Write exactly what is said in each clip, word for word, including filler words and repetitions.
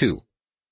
two.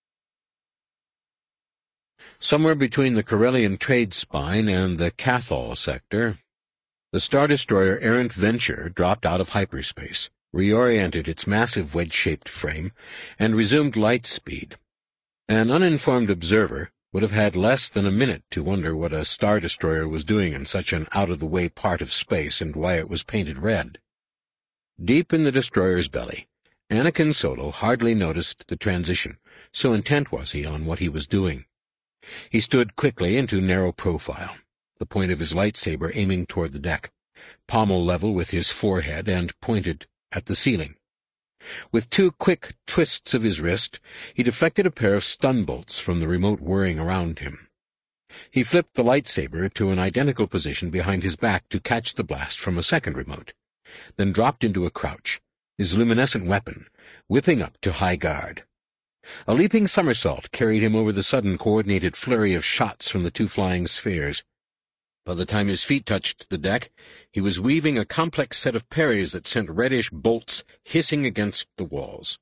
Somewhere between the Corellian trade spine and the Cathall sector, the Star Destroyer Errant Venture dropped out of hyperspace, reoriented its massive wedge-shaped frame, and resumed light speed. An uninformed observer would have had less than a minute to wonder what a Star Destroyer was doing in such an out-of-the-way part of space and why it was painted red. Deep in the destroyer's belly, Anakin Solo hardly noticed the transition, so intent was he on what he was doing. He stood quickly into narrow profile, the point of his lightsaber aiming toward the deck, pommel level with his forehead and pointed at the ceiling. With two quick twists of his wrist, he deflected a pair of stun bolts from the remote whirring around him. He flipped the lightsaber to an identical position behind his back to catch the blast from a second remote, then dropped into a crouch, his luminescent weapon whipping up to high guard. A leaping somersault carried him over the sudden coordinated flurry of shots from the two flying spheres. By the time his feet touched the deck, he was weaving a complex set of parries that sent reddish bolts hissing against the walls.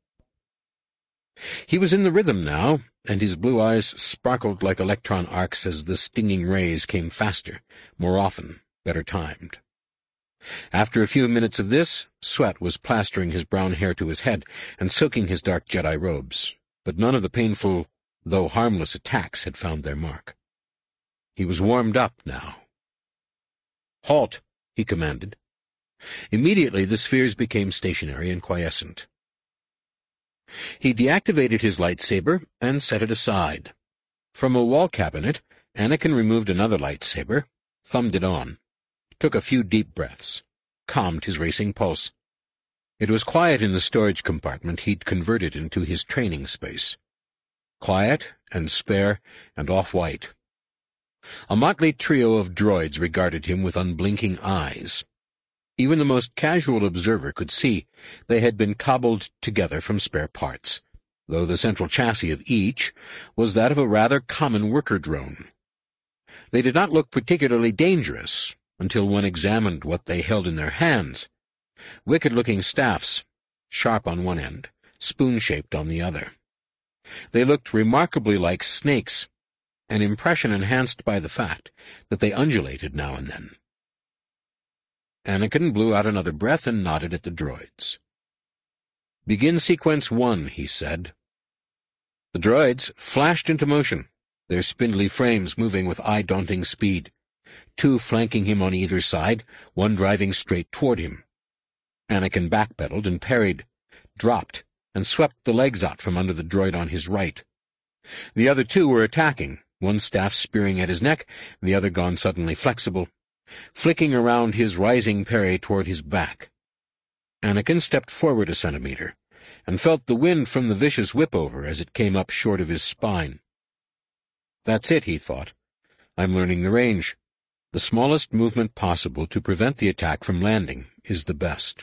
He was in the rhythm now, and his blue eyes sparkled like electron arcs as the stinging rays came faster, more often, better timed. After a few minutes of this, sweat was plastering his brown hair to his head and soaking his dark Jedi robes, but none of the painful, though harmless attacks had found their mark. He was warmed up now. "Halt!" he commanded. Immediately the spheres became stationary and quiescent. He deactivated his lightsaber and set it aside. From a wall cabinet, Anakin removed another lightsaber, thumbed it on, took a few deep breaths, calmed his racing pulse. It was quiet in the storage compartment he'd converted into his training space. Quiet and spare and off-white. A motley trio of droids regarded him with unblinking eyes. Even the most casual observer could see they had been cobbled together from spare parts, though the central chassis of each was that of a rather common worker drone. They did not look particularly dangerous until one examined what they held in their hands. Wicked-looking staffs, sharp on one end, spoon-shaped on the other. They looked remarkably like snakes, an impression enhanced by the fact that they undulated now and then. Anakin blew out another breath and nodded at the droids. "Begin sequence one," he said. The droids flashed into motion, their spindly frames moving with eye-daunting speed, two flanking him on either side, one driving straight toward him. Anakin backpedaled and parried, dropped, and swept the legs out from under the droid on his right. The other two were attacking, one staff spearing at his neck, the other gone suddenly flexible, flicking around his rising parry toward his back. Anakin stepped forward a centimeter, and felt the wind from the vicious whip-over as it came up short of his spine. That's it, he thought. I'm learning the range. The smallest movement possible to prevent the attack from landing is the best.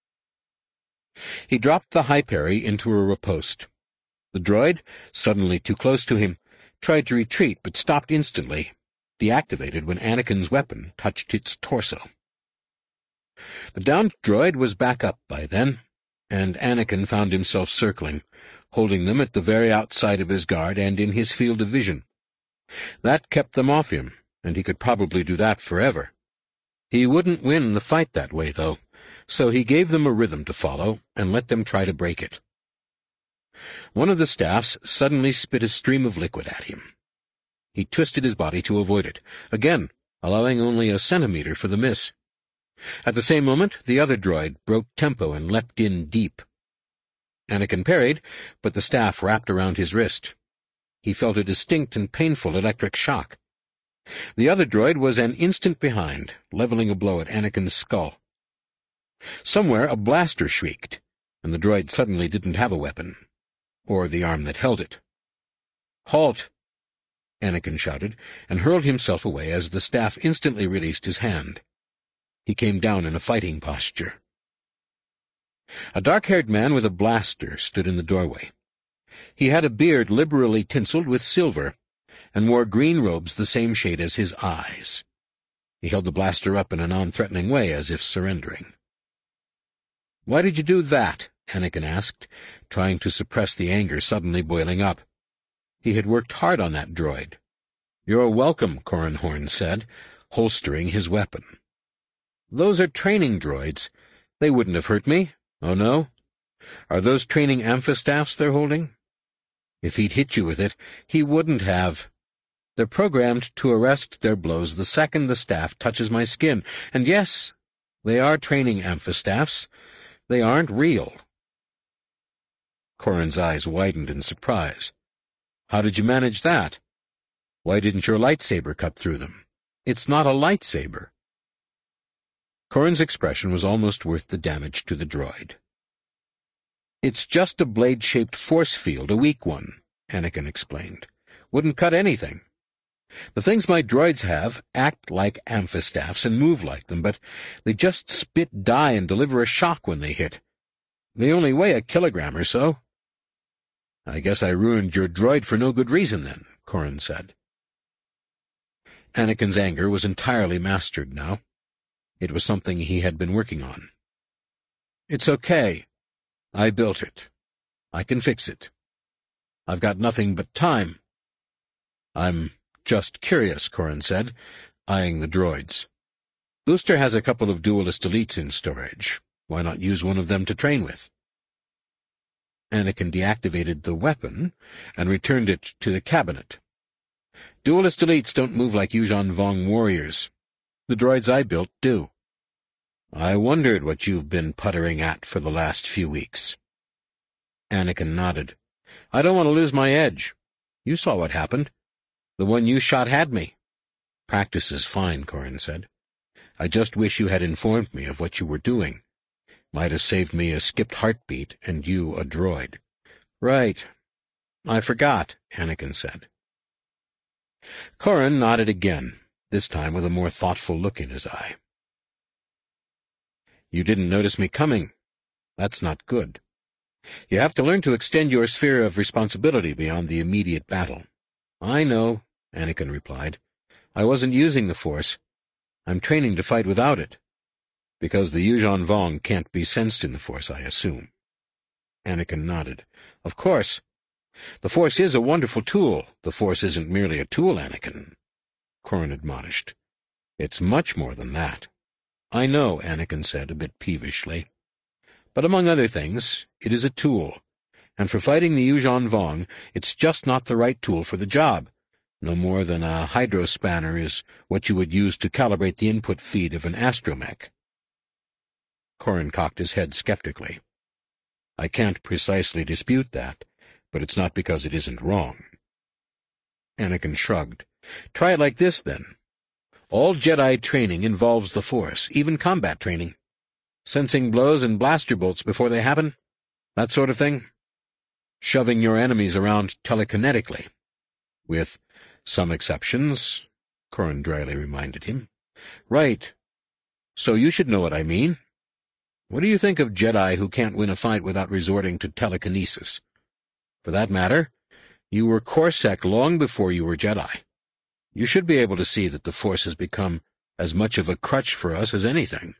He dropped the high parry into a riposte. The droid, suddenly too close to him, tried to retreat but stopped instantly, deactivated when Anakin's weapon touched its torso. The downed droid was back up by then, and Anakin found himself circling, holding them at the very outside of his guard and in his field of vision. That kept them off him, and he could probably do that forever. He wouldn't win the fight that way, though, so he gave them a rhythm to follow and let them try to break it. One of the staffs suddenly spit a stream of liquid at him. He twisted his body to avoid it, again allowing only a centimeter for the miss. At the same moment, the other droid broke tempo and leapt in deep. Anakin parried, but the staff wrapped around his wrist. He felt a distinct and painful electric shock. The other droid was an instant behind, leveling a blow at Anakin's skull. Somewhere a blaster shrieked, and the droid suddenly didn't have a weapon, or the arm that held it. "Halt!" Anakin shouted, and hurled himself away as the staff instantly released his hand. He came down in a fighting posture. A dark-haired man with a blaster stood in the doorway. He had a beard liberally tinseled with silver, and wore green robes the same shade as his eyes. He held the blaster up in a non-threatening way, as if surrendering. "Why did you do that?" Anakin asked, trying to suppress the anger suddenly boiling up. He had worked hard on that droid. "You're welcome," Corran Horn said, holstering his weapon. "Those are training droids. They wouldn't have hurt me. Oh, no? Are those training amphistaffs they're holding? If he'd hit you with it, he wouldn't have. They're programmed to arrest their blows the second the staff touches my skin. And yes, they are training amphistaffs. They aren't real." Corran's eyes widened in surprise. "How did you manage that? Why didn't your lightsaber cut through them? It's not a lightsaber." Corran's expression was almost worth the damage to the droid. "It's just a blade-shaped force field, a weak one," Anakin explained. "Wouldn't cut anything. The things my droids have act like amphistaffs and move like them, but they just spit dye and deliver a shock when they hit. They only weigh a kilogram or so." "I guess I ruined your droid for no good reason, then," Corran said. Anakin's anger was entirely mastered now. It was something he had been working on. "It's okay. I built it. I can fix it. I've got nothing but time." "I'm just curious," Corran said, eyeing the droids. "Booster has a couple of duelist elites in storage. Why not use one of them to train with?" Anakin deactivated the weapon and returned it to the cabinet. "Duelist elites don't move like Yuuzhan Vong warriors. The droids I built do." "I wondered what you've been puttering at for the last few weeks." Anakin nodded. "I don't want to lose my edge. You saw what happened. The one you shot had me." "Practice is fine," Corran said. "I just wish you had informed me of what you were doing. Might have saved me a skipped heartbeat and you a droid." "Right. I forgot," Anakin said. Corran nodded again, this time with a more thoughtful look in his eye. "You didn't notice me coming. That's not good. You have to learn to extend your sphere of responsibility beyond the immediate battle." "I know," Anakin replied. "I wasn't using the Force. I'm training to fight without it." "Because the Yuuzhan Vong can't be sensed in the Force, I assume." Anakin nodded. "Of course. The Force is a wonderful tool. The Force isn't merely a tool, Anakin," Corran admonished. "It's much more than that." "I know," Anakin said, a bit peevishly. "But among other things, it is a tool, and for fighting the Yuuzhan Vong, it's just not the right tool for the job, no more than a hydrospanner is what you would use to calibrate the input feed of an astromech." Corran cocked his head skeptically. "I can't precisely dispute that, but it's not because it isn't wrong." Anakin shrugged. "Try it like this, then. All Jedi training involves the Force, even combat training. Sensing blows and blaster bolts before they happen, that sort of thing. Shoving your enemies around telekinetically. With some exceptions," Corran dryly reminded him. "Right. So you should know what I mean. What do you think of Jedi who can't win a fight without resorting to telekinesis? For that matter, you were Corsec long before you were Jedi. You should be able to see that the Force has become as much of a crutch for us as anything.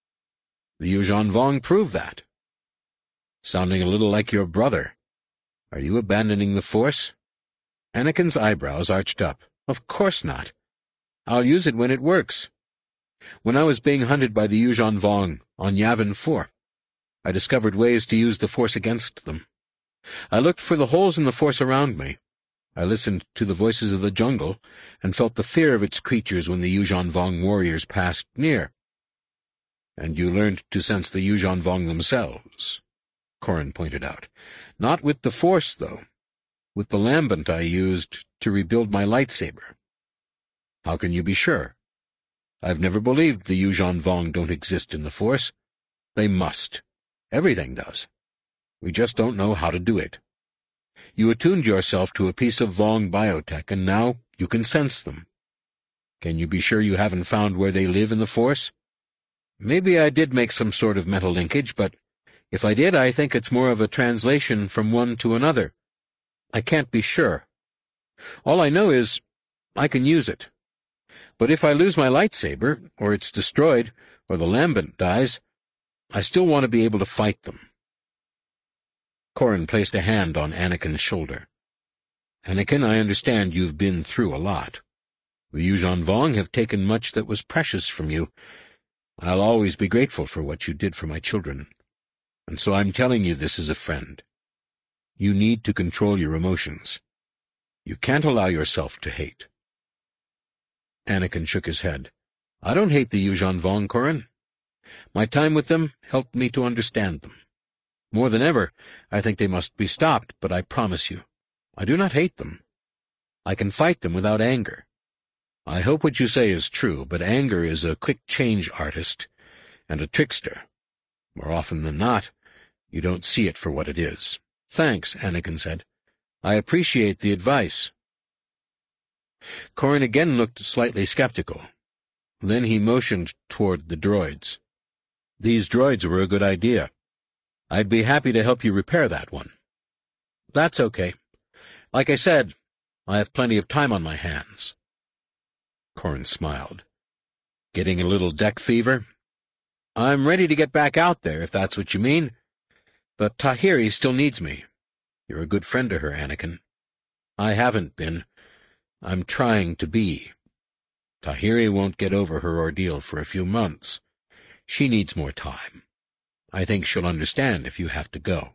The Yuuzhan Vong prove that." "Sounding a little like your brother. Are you abandoning the Force?" Anakin's eyebrows arched up. "Of course not. I'll use it when it works. When I was being hunted by the Yuuzhan Vong on Yavin four, I discovered ways to use the Force against them. I looked for the holes in the Force around me. I listened to the voices of the jungle and felt the fear of its creatures when the Yuuzhan Vong warriors passed near." "And you learned to sense the Yuuzhan Vong themselves," Corran pointed out. "Not with the Force, though. With the lambent I used to rebuild my lightsaber." "How can you be sure?" "I've never believed the Yuuzhan Vong don't exist in the Force. They must. Everything does. We just don't know how to do it. You attuned yourself to a piece of Vong biotech, and now you can sense them. Can you be sure you haven't found where they live in the Force?" "Maybe I did make some sort of mental linkage, but if I did, I think it's more of a translation from one to another. I can't be sure. All I know is I can use it. But if I lose my lightsaber, or it's destroyed, or the lambent dies, I still want to be able to fight them. Corrin placed a hand on Anakin's shoulder. Anakin, I understand you've been through a lot. The Yuuzhan Vong have taken much that was precious from you. I'll always be grateful for what you did for my children. And so I'm telling you this as a friend. You need to control your emotions. You can't allow yourself to hate. Anakin shook his head. I don't hate the Yuuzhan Vong, Corrin. My time with them helped me to understand them. More than ever, I think they must be stopped, but I promise you, I do not hate them. I can fight them without anger. I hope what you say is true, but anger is a quick-change artist and a trickster. More often than not, you don't see it for what it is. Thanks, Anakin said. I appreciate the advice. Corrin again looked slightly skeptical. Then he motioned toward the droids. These droids were a good idea. I'd be happy to help you repair that one. That's okay. Like I said, I have plenty of time on my hands. Corrin smiled. Getting a little deck fever? I'm ready to get back out there, if that's what you mean. But Tahiri still needs me. You're a good friend to her, Anakin. I haven't been. I'm trying to be. Tahiri won't get over her ordeal for a few months. She needs more time. I think she'll understand if you have to go.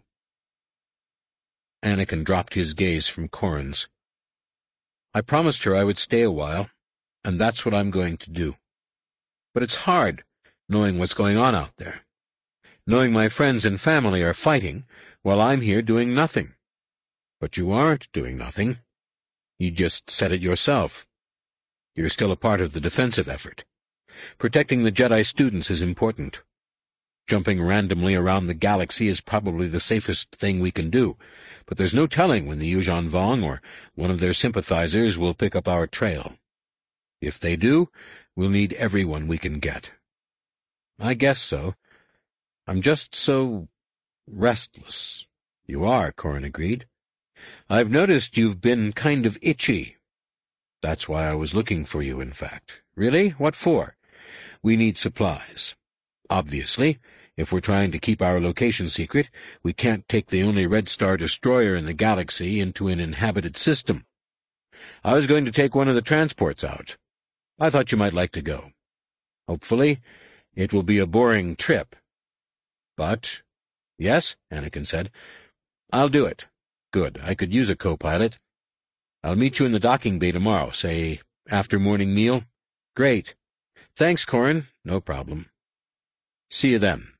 Anakin dropped his gaze from Corrin's. I promised her I would stay a while, and that's what I'm going to do. But it's hard, knowing what's going on out there. Knowing my friends and family are fighting, while I'm here doing nothing. But you aren't doing nothing. You just said it yourself. You're still a part of the defensive effort. Protecting the Jedi students is important. Jumping randomly around the galaxy is probably the safest thing we can do, but there's no telling when the Yuuzhan Vong or one of their sympathizers will pick up our trail. If they do, we'll need everyone we can get. I guess so. I'm just so restless. You are, Corrin agreed. I've noticed you've been kind of itchy. That's why I was looking for you, in fact. Really? What for? We need supplies. Obviously, if we're trying to keep our location secret, we can't take the only Red Star destroyer in the galaxy into an inhabited system. I was going to take one of the transports out. I thought you might like to go. Hopefully, it will be a boring trip. But, yes, Anakin said, I'll do it. Good, I could use a co-pilot. I'll meet you in the docking bay tomorrow, say, after morning meal. Great. Thanks, Corrin. No problem. See you then.